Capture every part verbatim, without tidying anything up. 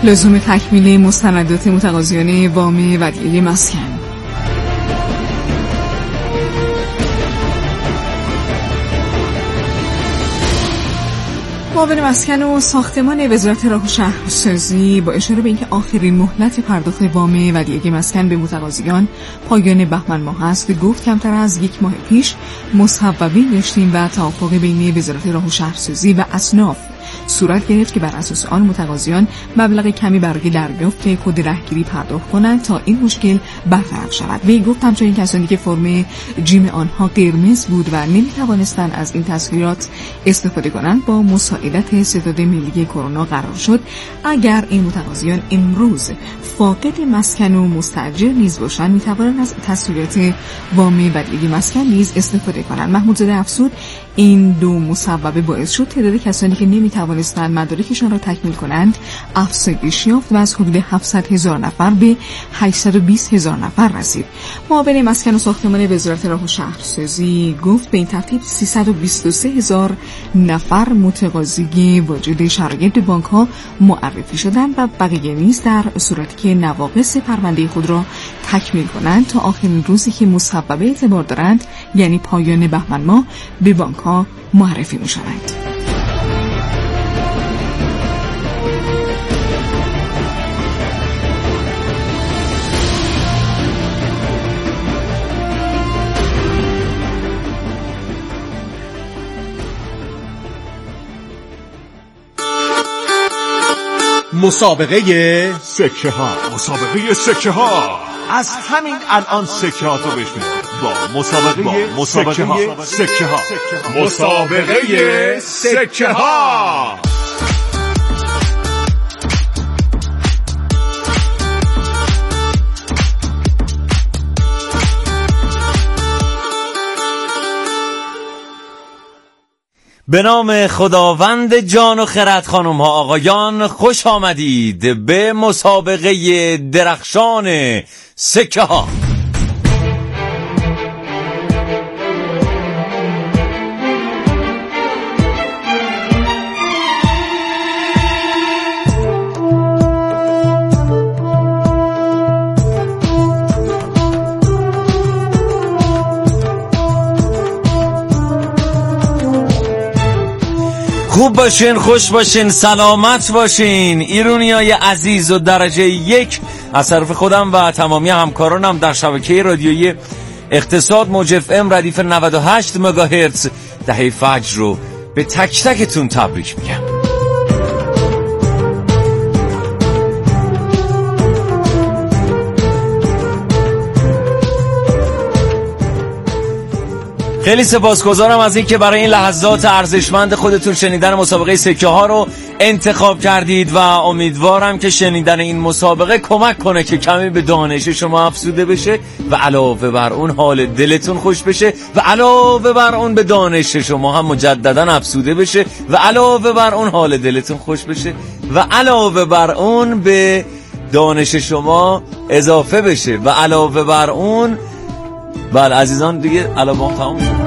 لزوم تکمیل مستندات متقاضیان وام ودیعه مسکن. معاون مسکن و ساختمان وزارت راه و شهرسازی با اشاره به اینکه آخرین مهلت پرداخت وام ودیعه مسکن به متقاضیان پایان بهمن ماه است، گفت کمتر از یک ماه پیش مصوبه داشتیم و توافق بین وزارت راه و شهرسازی و اصناف صورت گرفت که بر اساس آن متقاضیان مبلغ کمی برای دریافت کد رهگیری پرداخت کنند تا این مشکل برطرف شود. وی گفت همچنین کسانی که فرم جیم آنها قرمز بود و نمی‌توانستند از این تسهیلات استفاده کنند با مساعدت ستاد ملی کرونا قرار شد. اگر این متقاضیان امروز فاقد مسکن و مستاجر نیز باشند می‌توانند از تسهیلات وام ودیعه مسکن نیز استفاده کنند. محمودزاده افزود این دو مصوبه باعث شد تعداد کسانی که نمی‌توانستند مدارکشان را تکمیل کنند افزایش یافت و از حدود هفتصد هزار نفر به هشتصد و بیست هزار نفر رسید. معاون مسکن و ساختمان وزارت راه و شهرسازی گفت به این ترتیب سیصد و بیست و سه هزار نفر متقاضی واجد شرایط به بانک‌ها معرفی شدند و بقیه نیز در صورتی که نواقص پرونده خود را تکمیل کنند تا آخرین روزی که مصوبه اعتبار دارند، یعنی پایان بهمن ماه، به بانک‌ها معرفی می‌شوند. مسابقه سکه ها مسابقه سکه ها از همین الان سکه ها تو بشنید با مسابقه با مسابقه سکه ها مسابقه سکه ها. به نام خداوند جان و خرد، خانم ها آقایان، خوش آمدید به مسابقه درخشان سکه ها. خوب باشین، خوش باشین، سلامت باشین. ایرونیای عزیز و درجه یک، از طرف خودم و تمامی همکارانم در شبکه رادیویی اقتصاد موج اف ام ردیف نود و هشت مگاهرتز دهه فجر رو به تک تکتون تبریک میگم. خیلی سپاسگزارم از این که برای این لحظات ارزشمند خودتون شنیدن مسابقه سکه ها رو انتخاب کردید و امیدوارم که شنیدن این مسابقه کمک کنه که کمی به دانش شما افزوده بشه و علاوه بر اون حال دلتون خوش بشه و علاوه بر اون به دانش شما هم مجددا افزوده بشه و علاوه بر اون حال دلتون خوش بشه و علاوه بر اون به دانش شما اضافه بشه و علاوه بر اون بله عزیزان دیگه علامه تمام شد.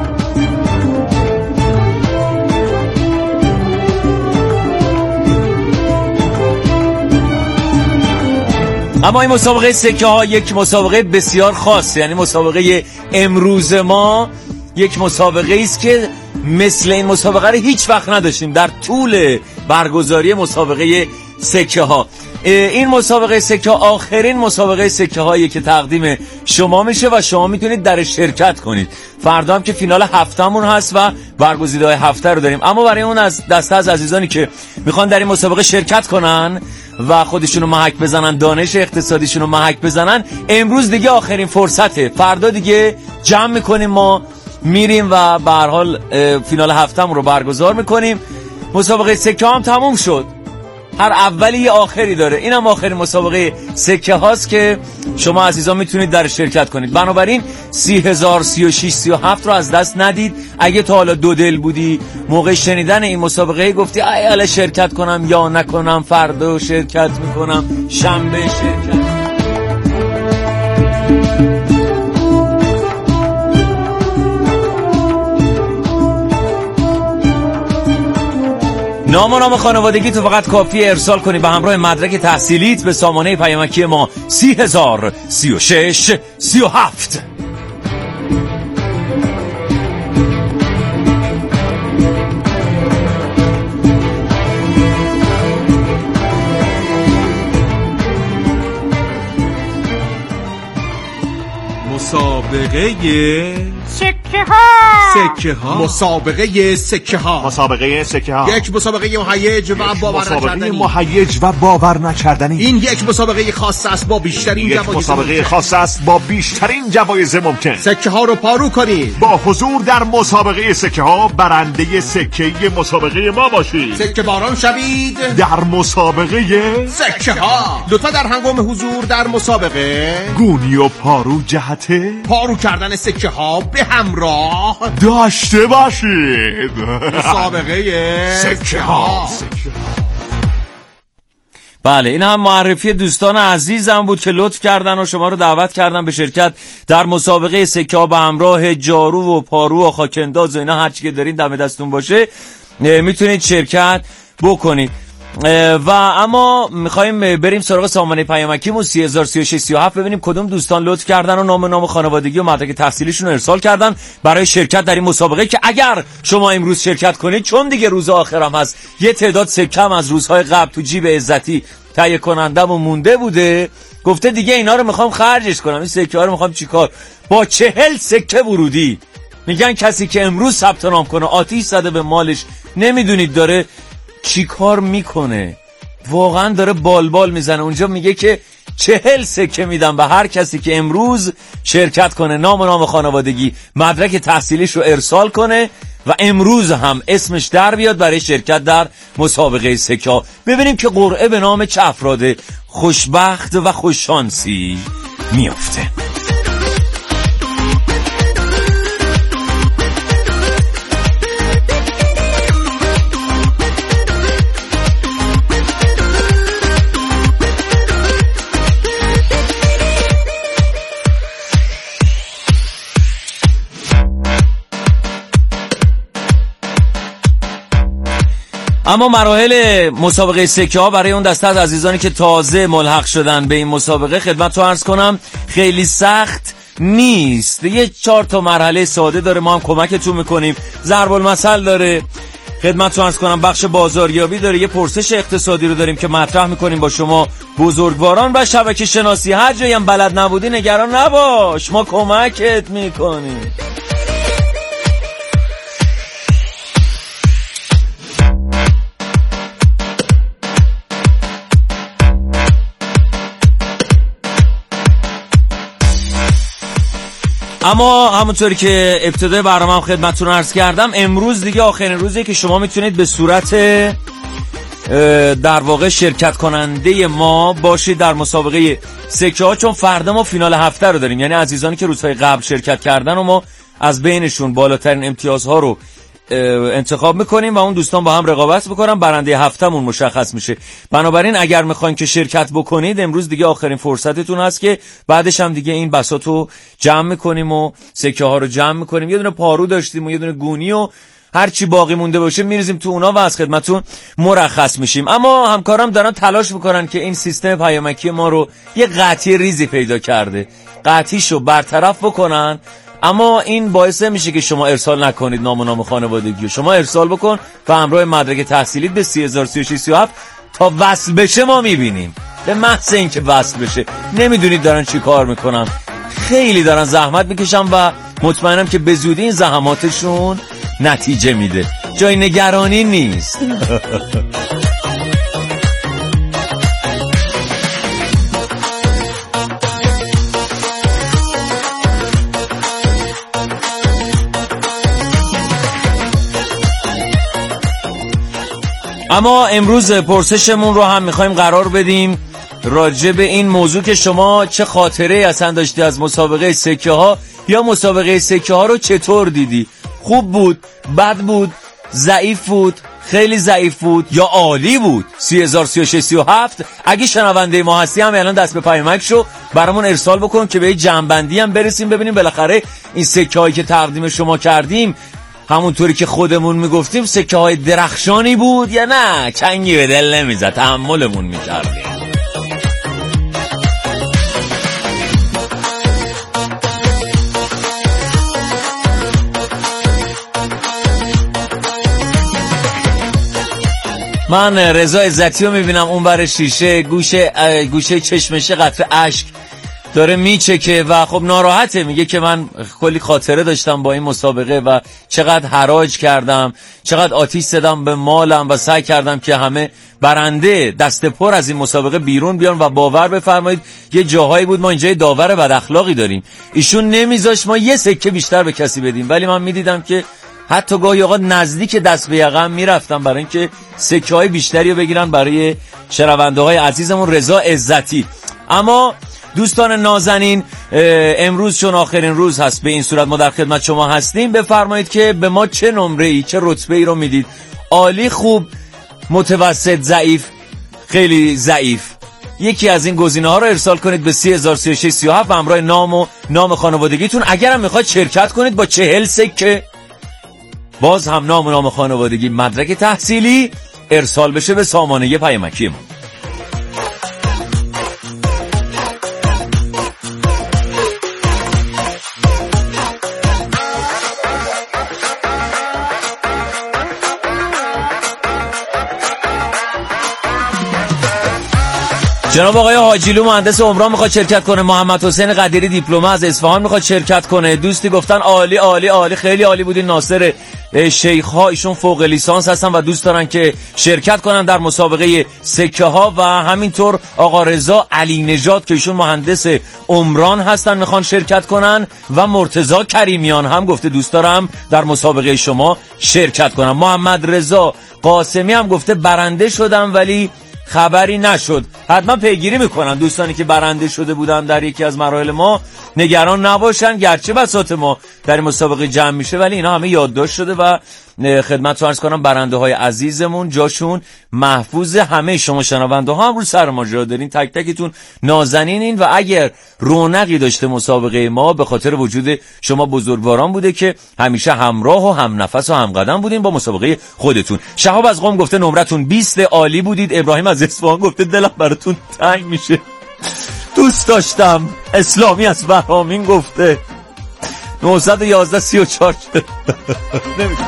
اما این مسابقه سکه ها یک مسابقه بسیار خاص، یعنی مسابقه امروز ما یک مسابقه است که مثل این مسابقه رو هیچ وقت نداشتیم در طول برگزاری مسابقه سکه ها. این مسابقه سکه آخرین مسابقه سکه هایی که تقدیم شما میشه و شما میتونید در شرکت کنید. فردا هم که فینال هفتمون هست و برگزیده‌های هفته رو داریم. اما برای اون از دسته از عزیزانی که میخوان در این مسابقه شرکت کنن و خودشونو محک بزنن، دانش اقتصادیشونو محک بزنن، امروز دیگه آخرین فرصته. فردا دیگه جمع میکنیم، ما میریم و به هر حال فینال هفتمون رو برگزار میکنیم. مسابقه سکه هم تموم شد، هر اولی یه آخری داره. اینم آخرین مسابقه سکه هاست که شما عزیزان میتونید در شرکت کنید. بنابراین سی هزار، سی و شش، سی و هفت رو از دست ندید. اگه تا حالا دو دل بودی موقع شنیدن این مسابقه گفتی ای حالا شرکت کنم یا نکنم، فردا شرکت میکنم، شنبه شرکت. نام و نام خانوادگی تو فقط کافی ارسال کنی به همراه مدرک تحصیلیت به سامانه پیامکی ما سی هزار سی و شش سی و هفت. مسابقه سکه ها سکه ها مسابقه سکه ها مسابقه سکه ها یک مسابقه مهیج و باور مسابقه نکردنی. مهیج و باور نکردنی. این یک مسابقه خاص است با بیشترین یک جوایز مسابقه ممکن. خاص است با بیشترین جوایز ممکن. سکه ها رو پارو کنید. با حضور در مسابقه سکه ها برنده سکه مسابقه ما باشید. سکه باران شوید در مسابقه سکه ها. لطفا در هنگام حضور در مسابقه گونی و پارو جهت پارو کردن سکه ها به همراه داشته باشید. مسابقه سکه ها. بله، این هم معرفی دوستان عزیزم بود که لطف کردن و شما رو دعوت کردن به شرکت در مسابقه سکه ها به همراه جارو و پارو و خاکنداز و اینا، هر چی که دارین دم دستون باشه میتونید شرکت بکنید. و اما میخوایم بریم سراغ سامانه پیامکیمون سی هزار سی و شش سی و هفت ببینیم کدوم دوستان لطف کردن و نام نام خانوادگی و مدرک تحصیلیشون رو ارسال کردن برای شرکت در این مسابقه که اگر شما امروز شرکت کنید، چون دیگه روز آخرام هست، یه تعداد سکه هم از روزهای قبل تو جیب عزتی تهیه کنندمون مونده بوده، گفته دیگه اینا رو میخوام خرجش کنم، این سکه ها رو میخوام چیکار، با چهل سکه ورودی. میگن کسی که امروز ثبت نام کنه آتیش زده به مالش. نمیدونید داره چی کار میکنه، واقعا داره بال بال میزنه. اونجا میگه که چهل سکه میدم به هر کسی که امروز شرکت کنه، نام و نام خانوادگی، مدرک تحصیلیش رو ارسال کنه و امروز هم اسمش در بیاد برای شرکت در مسابقه سکه ها. ببینیم که قرعه به نام چه افراد خوشبخت و خوششانسی میافته. اما مراحل مسابقه سکه ها برای اون دسته از عزیزانی که تازه ملحق شدن به این مسابقه خدمت تو عرض کنم خیلی سخت نیست. یه چهار تا مرحله ساده داره، ما هم کمکتون میکنیم. ضرب المثل داره، خدمت تو عرض کنم بخش بازاریابی داره، یه پرسش اقتصادی رو داریم که مطرح میکنیم با شما بزرگواران، و شبکه شناسی. هر جایی هم بلد نبودی نگران نباش، ما کمکت میکنیم. اما همونطوری که ابتدای برنامه خدمتتون عرض کردم، امروز دیگه آخرین روزیه که شما میتونید به صورت در واقع شرکت کننده ما باشید در مسابقه سکه ها، چون فردا ما فینال هفته رو داریم. یعنی عزیزانی که روزهای قبل شرکت کردن و ما از بینشون بالاترین امتیازها رو انتخاب میکنیم و اون دوستان با هم رقابت بکنن، برنده هفتهمون مشخص میشه. بنابراین اگر میخواین که شرکت بکنید، امروز دیگه آخرین فرصتتون هست که بعدش هم دیگه این بساطو جمع میکنیم و سکه ها رو جمع میکنیم. یه دونه پارو داشتیم و یه دونه گونی و هر چی باقی مونده باشه میریزیم تو اونا و از خدمتتون مرخص میشیم. اما همکارام دارن تلاش میکنن که این سیستم پیامکی ما رو یه قطعی ریزی پیدا کرده، قطعیشو برطرف بکنن. اما این باعث میشه که شما ارسال نکنید نام و نام خانوادگی، شما ارسال بکن و همراه مدرک تحصیلیت به سی هزار سی و شش سی و هفت تا وصل بشه ما میبینیم. به محض اینکه وصل بشه نمیدونید دارن چی کار میکنن، خیلی دارن زحمت میکشن و مطمئنم که به زودی این زحماتشون نتیجه میده، جای نگرانی نیست. اما امروز پرسشمون رو هم میخوایم قرار بدیم راجع به این موضوع که شما چه خاطره اصلا داشتی از مسابقه سکه ها، یا مسابقه سکه ها رو چطور دیدی؟ خوب بود، بد بود، ضعیف بود، خیلی ضعیف بود یا عالی بود؟ سی هزار سی و شش سی و هفت. اگه شنونده ما هستی هم الان دست به پیامک شو برامون ارسال بکن که به جمع‌بندی هم برسیم، ببینیم بالاخره این سکه هایی که تقدیم شما کردیم همونطوری که خودمون میگفتیم سکه های درخشانی بود یا نه چنگی به دل نمیزد، تحملمون میکردیم. من رضا عزتی رو میبینم اون بر شیشه، گوشه گوشه چشمشه قطره اشک داره میچکه و خب ناراحته، میگه که من کلی خاطره داشتم با این مسابقه و چقدر حراج کردم، چقدر آتیش زدم به مالم و سعی کردم که همه برنده دست پر از این مسابقه بیرون بیان و باور بفرمایید یه جاهایی بود ما اینجا داور بد اخلاقی داریم، ایشون نمیذاش ما یه سکه بیشتر به کسی بدیم، ولی من میدیدم که حتی گاهی اوقات نزدیک دست به یقم میرفتم برای اینکه سکه های بیشتری رو بگیرن برای شنونده های عزیزمون رضا عزتی. اما دوستان نازنین، امروز چون آخرین روز هست به این صورت ما در خدمت شما هستیم، بفرمایید که به ما چه نمره ای چه رتبه ای رو میدید؟ عالی، خوب، متوسط، ضعیف، خیلی ضعیف. یکی از این گزینه ها رو ارسال کنید به سی هزار و سی و شش سی و هفت همراه نام و نام خانوادگیتون. اگرم میخواید شرکت کنید با چهل سکه باز هم نام و نام خانوادگی، مدرک تحصیلی ارسال بشه به سامانه پیامکی ما. جناب آقای حاجیلو مهندس عمران میخواد شرکت کنه، محمد حسین قدیری دیپلم از اصفهان میخواد شرکت کنه، دوستی گفتن عالی عالی عالی خیلی عالی بودین، ناصر شیخ ها ایشون فوق لیسانس هستن و دوست دارن که شرکت کنن در مسابقه سکه ها، و همینطور آقا رضا علی نژاد که ایشون مهندس عمران هستن میخوان شرکت کنن، و مرتضی کریمیان هم گفته دوست دارم در مسابقه شما شرکت کنم. محمد رضا قاسمی هم گفته برنده شدم ولی خبری نشد. حتما پیگیری میکنن دوستانی که برنده شده بودن در یکی از مراحل ما، نگران نباشن، گرچه بساط ما در این مسابقه جمع میشه ولی اینا همه یادداشت شده و خدمت رو عرض کنم برنده های عزیزمون جاشون محفوظ. همه شما شنونده ها هم رو سر ما جا دارین، تک تکتون نازنینین و اگر رونقی داشته مسابقه ما به خاطر وجود شما بزرگواران بوده که همیشه همراه و هم نفس و هم قدم بودین با مسابقه خودتون. شهاب از قم گفته نمرتون بیست، عالی بودید. ابراهیم از اصفهان گفته دلم براتون تنگ میشه، دوست داشتم. اسلامی از بهامین گفته نهصد و یازده سی و چهار نمیکنم.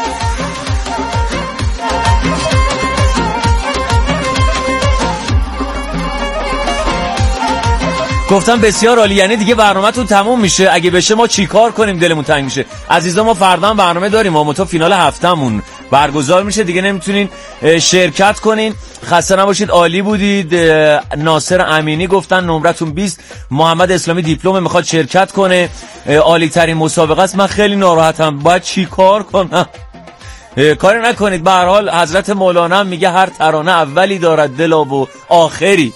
گفتم بسیار عالی، یعنی دیگه برنامه‌تون تموم میشه، اگه بشه ما چیکار کنیم دلمون تنگ میشه. عزیزا ما فردا برنامه داریم، ما تو فینال هفتمون برگزار میشه، دیگه نمیتونین شرکت کنین. خسته نباشید، عالی بودید. ناصر امینی گفتن نمرتون بیست. محمد اسلامی دیپلم میخواد شرکت کنه، عالی ترین مسابقه است. من خیلی ناراحتم، باید چی کار کنم؟ کاری نکنید، به هر حال حضرت مولانا میگه هر ترانه اولی دارد دلا و آخری.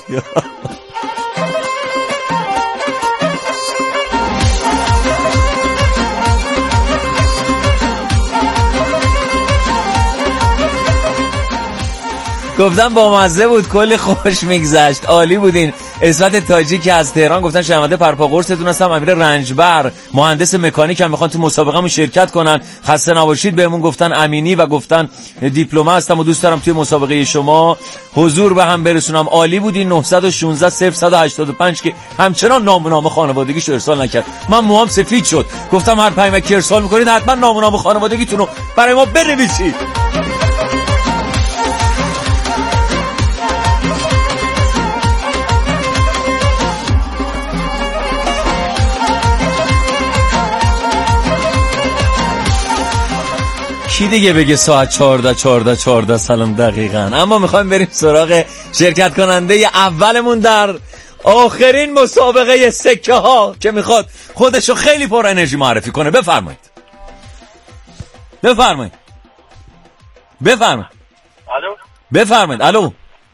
گفتم با مزه بود، کلی خوش میگذشت، عالی بودین. اسمت تاجی که از تهران گفتن شنونده پرپا قرصتون هستم. امیر رنجبر مهندس مکانیک هم میخوان تو مسابقه شرکت کنن، خسته نباشید بهمون گفتن. امینی و گفتن دیپلم هستم و دوست دارم توی مسابقه شما حضور به هم برسونم، عالی بودین. نهصد و شانزده صفر صد و هشتاد و پنج که همچنان نام و نام خانوادگیشو ارسال نکرد، من موام سفید شد. گفتم هر پیامکی ارسال میکنید حتما نام و نام خانوادگیتون رو برای ما بنویسید. کی دیگه بگه ساعت چهارده چهارده چهارده سلام دقیقاً. اما میخوایم بریم سراغ شرکت کننده اولمون در آخرین مسابقه سکه ها که میخواد خودشو خیلی پر انرژی معرفی کنه. بفرمایید بفرمایید بفرمایید الو بفرمایید الو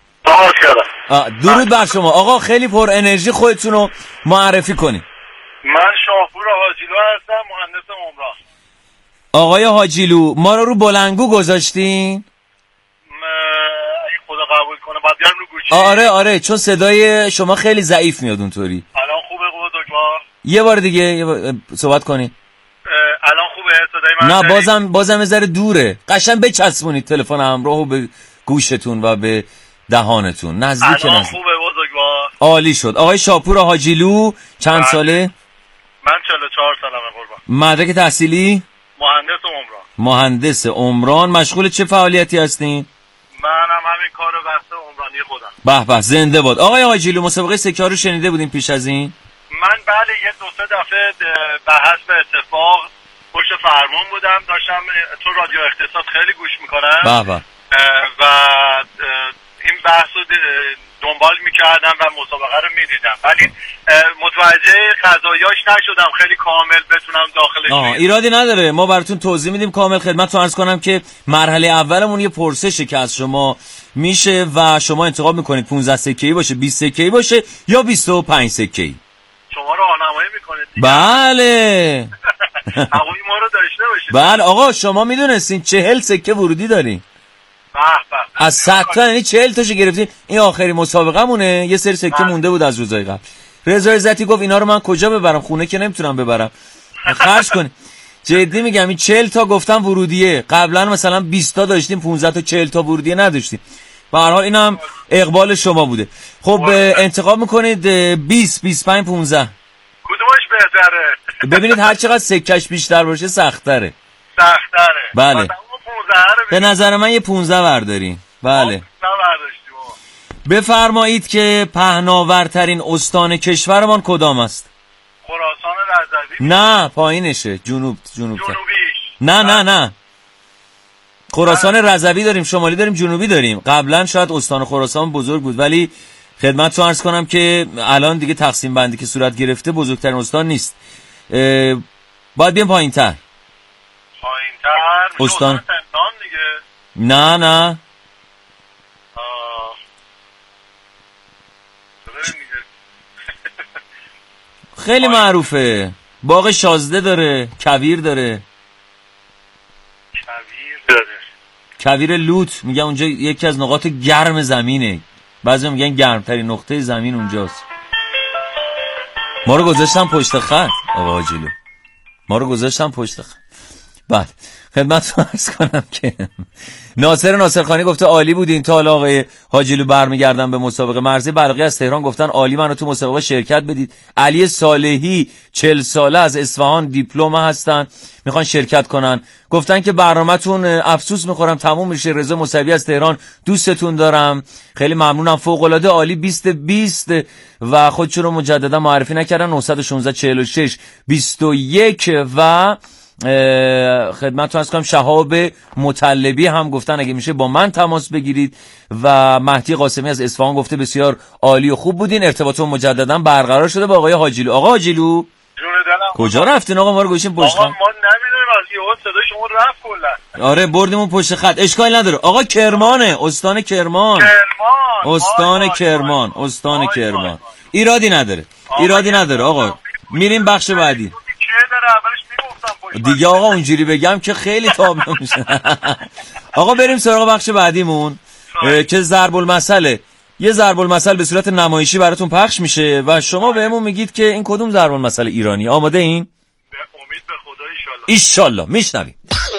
درود بر شما آقا، خیلی پر انرژی خودتون رو معرفی کنید. من شاهپور حاجیلو هستم، مهندس عمران. آقای حاجیلو ما رو رو بلنگو گذاشتین؟ اگه خدا قبول کنه بعد بیارم رو گوشی. آره آره چون صدای شما خیلی ضعیف میاد اونطوری. الان خوبه قوه دکتر؟ یه بار دیگه یه بار صحبت کنین. الان خوبه صدای نه بازم بازم یه ذره دوره. قشنگ بچسبونید تلفن همراهو به گوشتون و به دهانتون. نزدیک نزدیک. خوبه بزرگوار. عالی شد. آقای شاپور حاجیلو چند ساله؟ من چهل و چهار سالمه قربان. مدرک تحصیلی؟ مهندس عمران. مهندس عمران. مشغول چه فعالیتی هستین؟ منم همین کار بحث عمرانی خودم. به به زنده باد. آقای حاجیلو مسابقه سکه رو شنیده بودین پیش از این؟ من بله یه دو سه دفعه به حسب اتفاق پشت فرمون بودم، داشتم تو رادیو اختصاص خیلی گوش میکنم به به و این بحث رو دنبال میکردم و مسابقه رو میدیدم، ولی متوجه قضایاش نشدم خیلی کامل بتونم داخلش. آه ایرادی نداره، ما براتون توضیح میدیم کامل. خدمتتون عرض کنم که مرحله اولمون یه پرسشه که از شما میشه و شما انتخاب میکنید پانزده سکه‌ای باشه، بیست سکه‌ای باشه یا بیست و پنج سکه‌ای. شما رو راهنمایی میکنید. بله هوای ما رو داشته باشید. بله آقا شما میدونستین چهل سکه ورودی دارین. به به. از صد تا یعنی چهل تاشو گرفتین. این آخری مسابقه مونه، یه سری سکه مونده بود از روزای قبل. رضا عزتی گفت اینا رو من کجا ببرم، خونه که نمیتونم ببرم، خرج کنی. جدی میگم این چهل تا گفتم ورودیه. قبلا مثلا بیست تا داشتیم، پانزده تا چهل تا ورودیه نداشتیم. به هر حال اینم اقبال شما بوده. خب انتخاب میکنید بیست، بیست و پنج، پانزده. کدومش بهتره؟ ببینید هر چقدر سکش بیشتر باشه سخت‌تره. سخت‌تره. بله. به نظر من یه پانزده بردارین. بله. بفرمایید که پهناورترین استان کشورمان کدام است؟ خراسان رضوی. نه پایینشه، جنوب جنوب. جنوبیش. نه نه نه. خراسان رضوی داریم، شمالی داریم، جنوبی داریم. قبلا شاید استان خراسان بزرگ بود ولی خدمتتون عرض کنم که الان دیگه تقسیم بندی که صورت گرفته بزرگترین استان نیست. باید بیام پایین‌تر. پایین‌تر؟ استان دیگه. نه نه. خیلی معروفه. باغ شازده داره، کویر داره. کویر داره. کویر لوت میگن اونجا یکی از نقاط گرم زمینه. بعضی میگن گرمترین نقطه زمین اونجاست. ما رو گذاشتن پشت خط آقا حاجیلو. ما رو گذاشتن پشت خط. بعد خدمتتون عرض کنم که ناصر ناصرخانی گفته عالی بودین. تا حالا آقای حاجیلو برمیگردن به مسابقه. مرزی بلقی از تهران گفتن عالی، منو تو مسابقه شرکت بدید. علی صالحی چهل ساله از اصفهان دیپلم هستن، میخوان شرکت کنن. گفتن که برنامه‌تون افسوس میخورم تموم میشه. رضا موسوی از تهران دوستتون دارم، خیلی ممنونم، فوق العاده عالی. بیست بیست و خودشون رو مجددا معرفی نکردن. نه یک شش چهل و شش بیست و یک و خدمتتون عرض کنم شهاب مطلبی هم گفتن اگه میشه با من تماس بگیرید و مهدی قاسمی از اصفهان گفته بسیار عالی و خوب بودین. ارتباطمون مجددا برقرار شده با آقای حاجیلو. آقا حاجیلو جون دلم کجا رفتین آقا؟ ما رو گوشیم پشت خط. آقا ما نمیدونیم از یهو صدای شما رفت کلا. آره بردیمون پشت خط. اشکال نداره. آقا کرمانه، استان کرمان. کرمان. استان کرمان، استان کرمان. ایرادی نداره. ایرادی نداره آقا. میریم بخش بعدی. دیگه آقا اونجوری بگم که خیلی تاب نمیشه. آقا بریم سراغ بخش بعدیمون که ضرب المثله. یه ضرب المثل به صورت نمایشی براتون پخش میشه و شما بهمون میگید که این کدوم ضرب المثل ایرانی. آماده این؟ به امید به خدا ایشالله. ایشالله. میشنویم.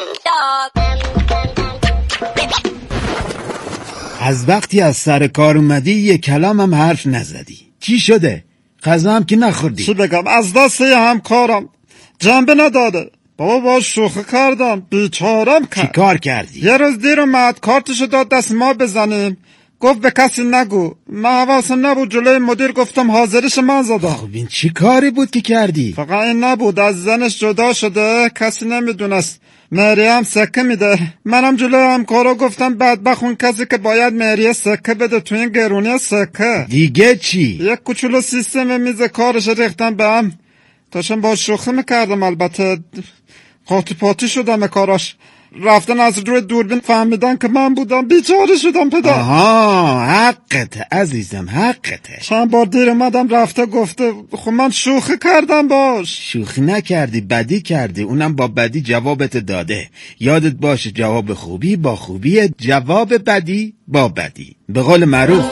از وقتی از سر کار اومدی یه کلام هم حرف نزدی. چی شده؟ غذا هم که نخوردی. چی بگم، از دست یه همکارم جنبه نداده. بابا باش شوخی کردم، بیچارم کرد. چی کار کردی؟ یه روز دیر اومد کارتشو داد دست ما بزنیم، گفت به کسی نگو. من حواسم نبود، جلوی مدیر گفتم حاضرش من زدم. خب این چی کاری بود که کردی؟ فقط این نبود، از زنش جدا شده، کسی نمیدونست. مهریه هم سکه میده. منم جلوی همکارا گفتم بدبخت اون کسی که باید مهریه سکه بده تو این گرونی سکه. دیگه چی؟ یک کوچولو سیستم میز کارش ریختم به هم. داشتم با شوخی میکردم، البته قاطی پاتی شدم کاراش. رفتن از روی دوربین فهمیدن که من بودم، بیچاره شدم پدر. آها حقته عزیزم، حقته. چند بار دیر اومدم رفته گفته خب من شوخی کردم باش. شوخی نکردی، بدی کردی، اونم با بدی جوابت داده. یادت باشه جواب خوبی با خوبی، جواب بدی با بدی. به قول معروف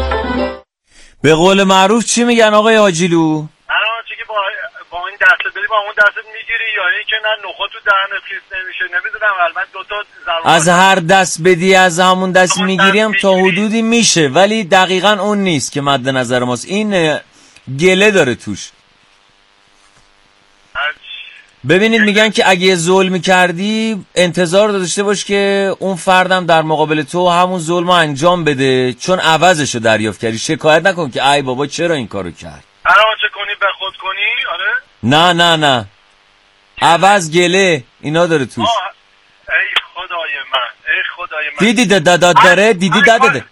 به قول معروف چی میگن آقای حاجیلو؟ الان چه که با با این دسته دلی اون دستت میگیری یا اینکه نه نخود تو دهنت خیس نمیشه نمیدونم. البته دو تا ضربات از هر دست بدی از همون دست میگیریم تا حدودی میشه، ولی دقیقاً اون نیست که مد نظر ماست. این گله داره توش. ببینید میگن که اگه ظلم کردی انتظار داشته باش که اون فردم در مقابل تو همون ظلم انجام بده، چون عوضشو دریافت کردی. شکایت نکن که ای بابا چرا این کارو کرد. هر آنچه کنی به خود کنی. آره نه نه نه عوض گله اینا داره توش. ای خدای من ای خدای من دیدی داد داره دیدی داد داده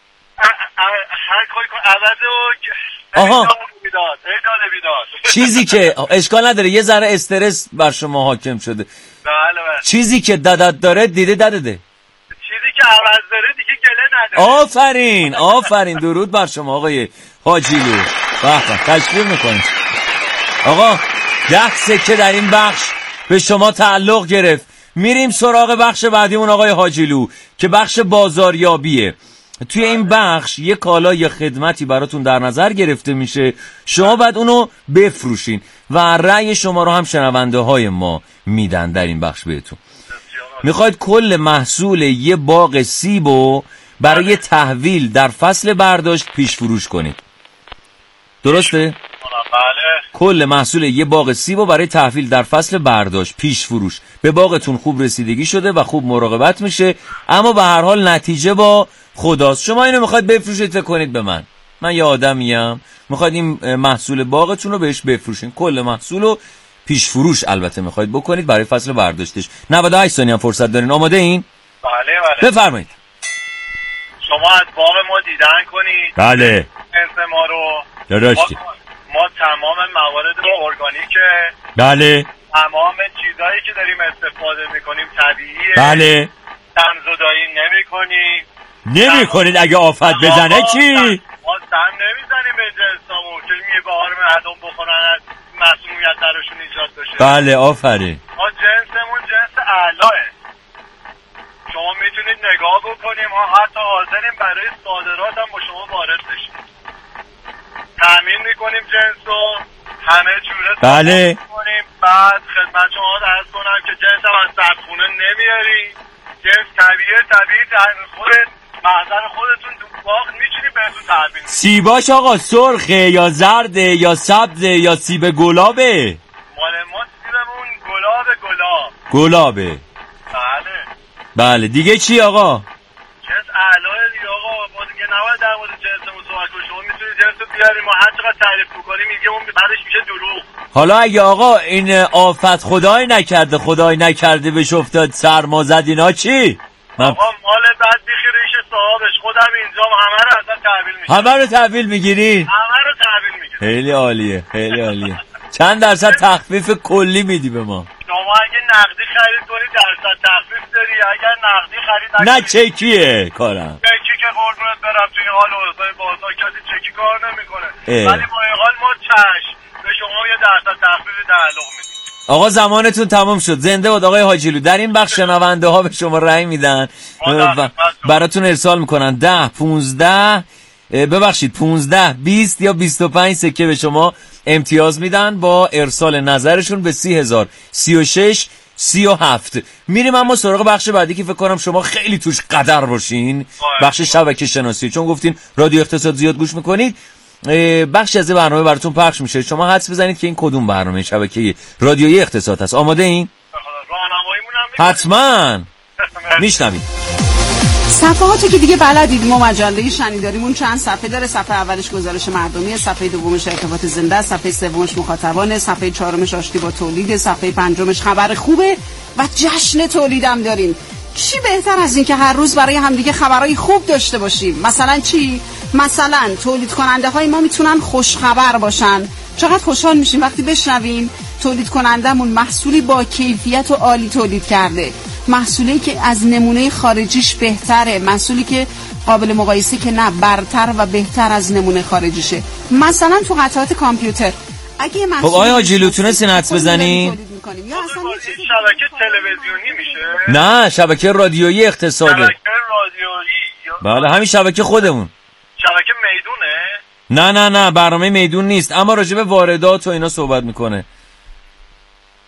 هر کاری کن عوضو. آها بیداد. ای داده بیداد. چیزی که اشکال نداره یه ذره استرس بر شما حاکم شده. بله بله. چیزی که دادات داره دیده داده ده. چیزی که عوض داره دیگه گله نداره. آفرین آفرین درود بر شما آقای حاجیلو. به به تشکر میکنم آقا. ده سکه در این بخش به شما تعلق گرفت. میریم سراغ بخش بعدیمون آقای حاجیلو که بخش بازاریابیه. توی این بخش یه کالا یا خدمتی براتون در نظر گرفته میشه، شما باید اونو بفروشین و رأی شما رو هم شنونده های ما میدن در این بخش بهتون. میخواید کل محصول یه باغ سیبو برای تحویل در فصل برداشت پیش فروش کنید. درسته؟ بله. کل محصول یه باغ سیبو برای تحویل در فصل برداشت پیش فروش. به باغتون خوب رسیدگی شده و خوب مراقبت میشه، اما به هر حال نتیجه با خداست. شما اینو میخواید بفروشید، فکر کنید به من من یه آدمیم میخواید این محصول باغتون رو بهش بفروشین. کل محصول رو پیش فروش البته میخواید بکنید برای فصل برداشتش. نود و هشت ثانیه هم فرصت دارین. آماده این؟ بله بله. بفرمایید. شما از باغ ما دیدن کنید. بله. انس ما رو درستی. ما, ما تمام موارد رو ارگانیکه. بله. تمام چیزایی که داریم استفاده میکنیم طبیعیه. بله. دمزدایی نمی کنیم. نمی کنید اگه آفت بزنه چی؟ ما سم نمیزنیم به جنسامون که میه به آرم عدم بخورن از مسئولیت درشون ایجاد بشه. بله آفرین. ما جنسمون جنس اعلاه. شما میتونید نگاه بکنیم، ما حتی حاضریم برای صادرات هم با شما وارد بشیم. تامین میکنیم جنس رو همه جوره. بله. میکنیم. بعد خدمت شما عرض کنم که جنس هم از سردخونه نمیاریم. جنس طبیعی طبیعی در خودت محضر خودتون تو باغ میتونی بهتون تحویل. سیباش آقا سرخه یا زرده یا سبزه یا سیب گلابه؟ مال ما سیبمون گلاب گلاب. گلابه. بله. بله دیگه چی آقا؟ جنس اعلاه دیگه آقا. ما دیگه نباید در مورد جنسمون صحبت کنیم. شما میتونید جنس رو بیاریم و هر چقدر تعریف بکنیم میگه اون بعدش میشه دروغ. حالا اگه آقا این آفت خدای نکرده خدای نکرده بهش افتاد سرما زد اینا چی؟ آقا مال بعد بیخیریش صاحبش خودم اینجا همه رو ازا تحویل میگیریم. همه رو تحویل میگیرین؟ همه رو تحویل میگیریم. خیلی عالیه خیلی عالیه. چند درصد تخفیف کلی میدی به ما؟ شما اگه نقدی خرید کنی درصد تخفیف داری، اگر نقدی خرید نه چکیه کارم. چکی که قربونت برم توی حال اوضاع بازار کسی چکی کار نمیکنه، ولی با این حال ما چشم به شما یه درصد تخفیف تعلق میدیم. آقا زمانتون تمام شد. زنده باد آقای حاجیلو. در این بخش شنونده ها به شما رأی میدن و براتون ارسال میکنن ده پونزده ببخشید پونزده بیست یا بیست و پنج سکه به شما امتیاز میدن با ارسال نظرشون به سی هزار سی و شش سی و هفت. میریم اما سراغ بخش بعدی که فکر کنم شما خیلی توش قدر باشین، بخش شبکه شناسی. چون گفتین رادیو اقتصاد زیاد گوش میکنید، بخش از برنامه براتون پخش میشه. شما حدس بزنید که این کدوم برنامه شبکه رادیویی اقتصاد هست. آماده این؟ حتما میشنوید. صفحاتی که دیگه بلدید. ما مجله شنیداریمون چند صفحه داره. صفحه اولش گزارش مردمی، صفحه دومش ارتباط زنده، صفحه سومش مخاطبان، صفحه چهارمش آشتی با تولید، صفحه پنجمش خبر خوبه و جشن تولیدم داریم. چی بهتر از این که هر روز برای همدیگه خبرای خوب داشته باشیم؟ مثلا چی؟ مثلا تولید کننده های ما میتونن خوش خبر باشن. چقدر خوشحال میشیم وقتی بشنویم تولید کنندمون محصولی با کیفیت و عالی تولید کرده، محصولی که از نمونه خارجیش بهتره، محصولی که قابل مقایسه که نه برتر و بهتر از نمونه خارجیشه. مثلا تو قطعات کامپیوتر اگه خب آیا حاجیلو تونستین حدس بزنین؟ شبکه تلویزیونی میشه؟ نه شبکه رادیویی اقتصاده. شبکه رادیویی. بله همین شبکه خودمون. شبکه میدونه؟ نه نه نه برنامه میدون نیست، اما راجع به واردات و اینا صحبت میکنه.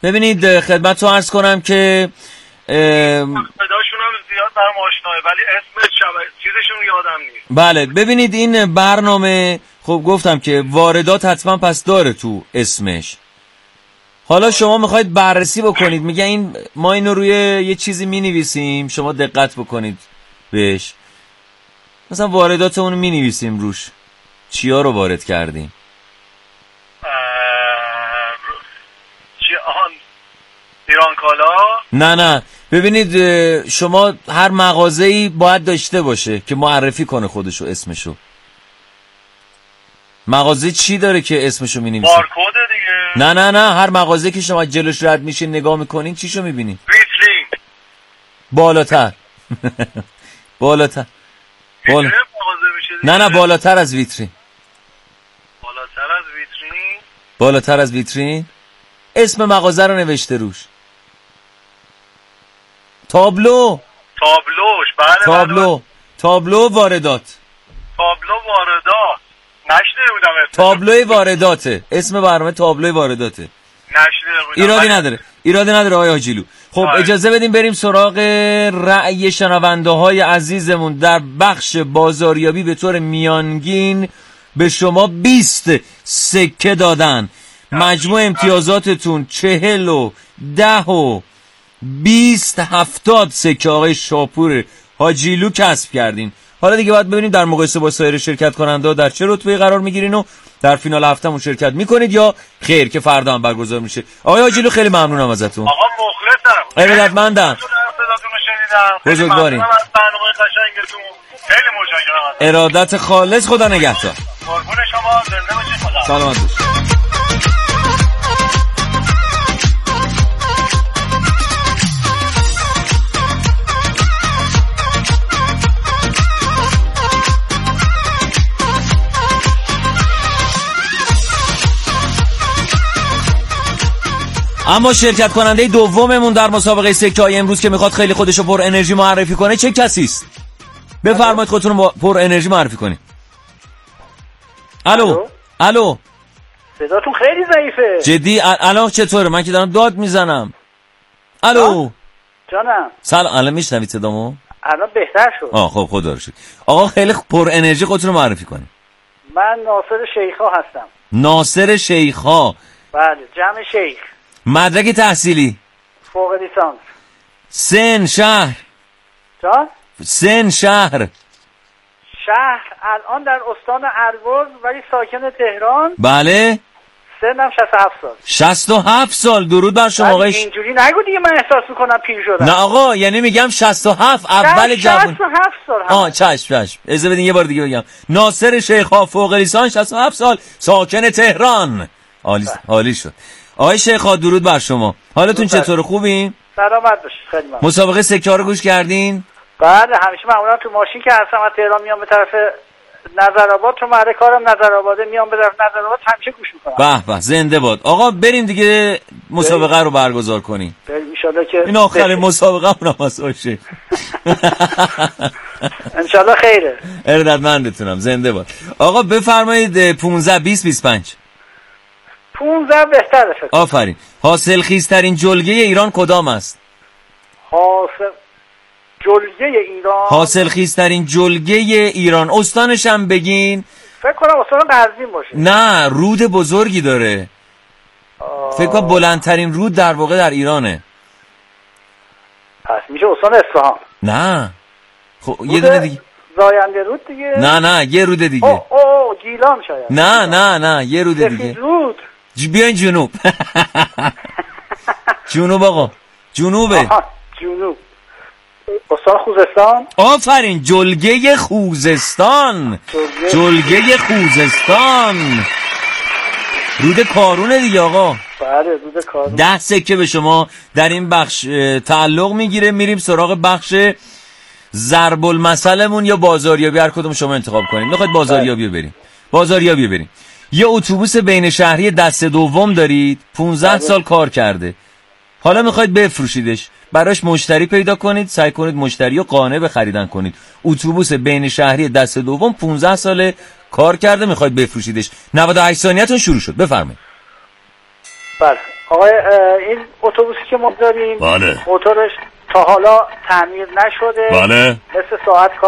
ببینید خدمت رو عرض کنم که صداشون هم زیاد برام آشناه ولی اسم شبه چیزشون یادم نیست. بله ببینید این برنامه خب گفتم که واردات حتما پس داره تو اسمش. حالا شما میخواید بررسی بکنید، میگه این ما اینو روی یه چیزی مینویسیم، شما دقت بکنید بهش. مثلا وارداتمون مینویسیم روش چیا رو وارد کردیم. چی آن ایران کالا؟ نه نه ببینید شما هر مغازه‌ای باید داشته باشه که معرفی کنه خودشو اسمشو. مغازه چی داره که اسمشو می‌نویسه؟ بارکد دیگه. نه نه نه هر مغازه که شما جلوش رد میشین نگاه میکنین چیشو می‌بینین؟ ویترین. بالاتر. بالاتر. بالا... مغازه میشه نه نه بالاتر از ویترین. بالاتر از ویترین؟ بالاتر از ویترین؟ اسم مغازه رو نوشته روش. تابلو. تابلوش بله. تابلو. بله. تابلو واردات. تابلو واردات. نشنیده بودم اسم. تابلوی وارداته. اسم برنامه تابلوی وارداته. نشنیده بودم. ایرادی نداره. ایرادی نداره آقای حاجیلو. خب آه. اجازه بدیم بریم سراغ رأی شنونده های عزیزمون در بخش بازاریابی. به طور میانگین به شما بیست سکه دادن. مجموع امتیازاتتون چهل و ده و بیست هفتاد سکه آقای شاپور حاجیلو کسب کردین. حالا دیگه باید ببینیم در مقایسه با سایر شرکت کننده ها در چه رتبه‌ای قرار میگیرین و در فینال هفتهمون شرکت میکنید یا خیر که فردا هم برگزار میشه. آقای حاجیلو خیلی ممنونم ازتون. آقا مخلصم. ارادتمندم. بزرگوارین. خیلی متشکرم. ارادت خالص. خدا نگهدار. قربون شما. زنده باشید. خدا. سلامت باشید. اما شرکت کننده دوممون در مسابقه سکه های امروز که میخواد خیلی خودشو پر انرژی معرفی کنه چه کسی است؟ بفرمایید خودتون رو پر انرژی معرفی کنید. الو الو صداتون خیلی ضعیفه. جدی الان چطوره؟ من که دارم داد میزنم. الو جانم. سلام. الان میشنوید صدامو؟ الان بهتر شد. آه خب خدا رو شکر. آقا خیلی پر انرژی خودتون رو معرفی کنید. من ناصر شیخا هستم. ناصر شیخا. بله جمع شیخ. مدرک تحصیلی؟ فوق لیسانس. سن شهر؟ جان؟ سن شهر؟ شهر الان در استان البرز ولی ساکن تهران. بله. سنم شصت و هفت سال. شصت و هفت سال. درود بر شما آقای. اینجوری نگو دیگه من احساس میکنم پیر شدم. نه آقا یعنی میگم شصت و هفت اول جوان. شصت و هفت سال. آه چشم چشم. اجازه بدین یه بار دیگه بگم. ناصر شیخا فوق لیسانس شصت و هفت سال ساکن تهران. عالی عالی شد. آقای شیخا درود بر شما. حالتون چطوره؟ خوبین؟ سلامت باشید. خیلی ممنون. مسابقه سکه رو گوش کردین؟ بله همیشه معمولا تو ماشین که هستم از تهران میام به طرف نظرآباد، تو محل کارم نظرآباده میام به طرف نظرآباد همیشه گوش میکنم. به به زنده باد. آقا بریم دیگه مسابقه رو برگزار کنیم. بریم ان شاءالله که این آخرین مسابقه اونم از شیخ. ان شاءالله خیره. ارادتمندتونم. زنده باد. آقا بفرمایید پانزده بیست بیست و پنج. پانزده بهتره فکر. آفرین. حاصل خیزترین جلگه ایران کدام است؟ حاصل جلگه ایران. حاصل خیزترین جلگه ایران. استانش هم بگین. فکر کنم استان قزوین باشه. نه رود بزرگی داره. آه... فکر کنم بلندترین رود در واقع در ایرانه. پس میشه استان اصفهان. نه خب یه دونه دیگه. زاینده رود دیگه. نه نه یه رود دیگه. اوه اوه گیلان شاید. نه نه نه یه رود دیگه. سفید رود. بیاین جنوب. جنوب آقا. جنوبه. آها جنوب. استان خوزستان. آفرین جلگه خوزستان. جلگه, جلگه خوزستان. رود کارونه دیگه آقا. بله رود کارون. ده سکه به شما در این بخش تعلق میگیره. میریم سراغ بخش ضرب المثلمون یا بازاریابی. هر کدوم شما انتخاب کنید. میخواید بازاریابی بریم؟ بازاریابی بریم. یه اتوبوس بین شهری دست دوم دارید. پانزده سال کار کرده. حالا میخواید بفروشیدش. براش مشتری پیدا کنید. سعی کنید مشتری رو قانع به خریدن کنید. اتوبوس بین شهری دست دوم پانزده ساله کار کرده. میخواید بفروشیدش. نود و هشت ثانیه‌تون شروع شد. بفرمایید. بله آقای این اتوبوسی که ما داریم بله موتورش تا حالا تعمیر نشده، بله مثل ساعت